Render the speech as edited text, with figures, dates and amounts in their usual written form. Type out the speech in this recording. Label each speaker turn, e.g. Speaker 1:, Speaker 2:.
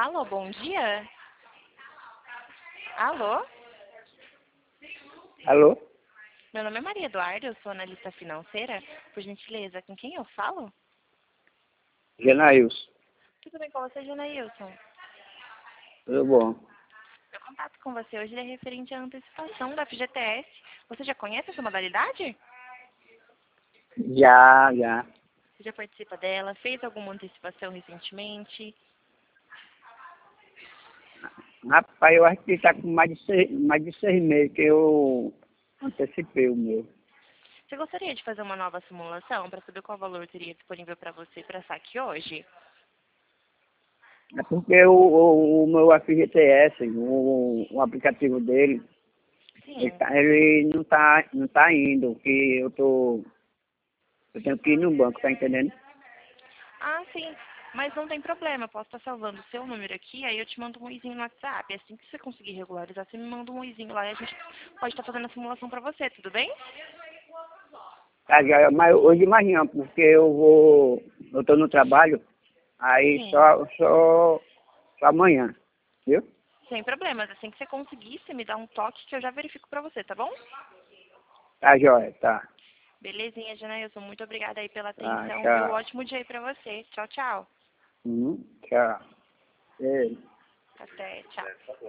Speaker 1: Alô, bom dia? Alô?
Speaker 2: Alô?
Speaker 1: Meu nome é Maria Eduarda, eu sou analista financeira. Por gentileza, com quem eu falo?
Speaker 2: Genailson.
Speaker 1: Tudo bem com você, Janailson?
Speaker 2: Tudo bom?
Speaker 1: Meu contato com você hoje é referente à antecipação da FGTS. Você já conhece essa modalidade?
Speaker 2: Já.
Speaker 1: Você já participa dela? Fez alguma antecipação recentemente?
Speaker 2: Rapaz, eu acho que está com mais de seis meses que eu antecipei o meu.
Speaker 1: Você gostaria de fazer uma nova simulação para saber qual valor teria disponível para você para saque hoje?
Speaker 2: É porque o meu FGTS, o aplicativo dele,
Speaker 1: Sim.
Speaker 2: ele não tá indo, que eu tenho que ir no banco, tá entendendo?
Speaker 1: Ah, sim. Mas não tem problema, eu posso estar salvando o seu número aqui, aí eu te mando um oizinho no WhatsApp. Assim que você conseguir regularizar, você me manda um oizinho lá e a gente pode estar fazendo a simulação para você, tudo bem?
Speaker 2: Tá, mas hoje de manhã, porque eu tô no trabalho, aí
Speaker 1: Sim.
Speaker 2: só amanhã, viu?
Speaker 1: Sem problemas. Assim que você conseguir, você me dá um toque que eu já verifico para você, tá bom?
Speaker 2: Tá, joia, tá.
Speaker 1: Belezinha, Janailson. Muito obrigada aí pela
Speaker 2: Tá,
Speaker 1: atenção, viu?
Speaker 2: tchau.
Speaker 1: Ótimo dia aí pra você. Tchau, tchau.
Speaker 2: Tchau. Ei.
Speaker 1: Até, tchau.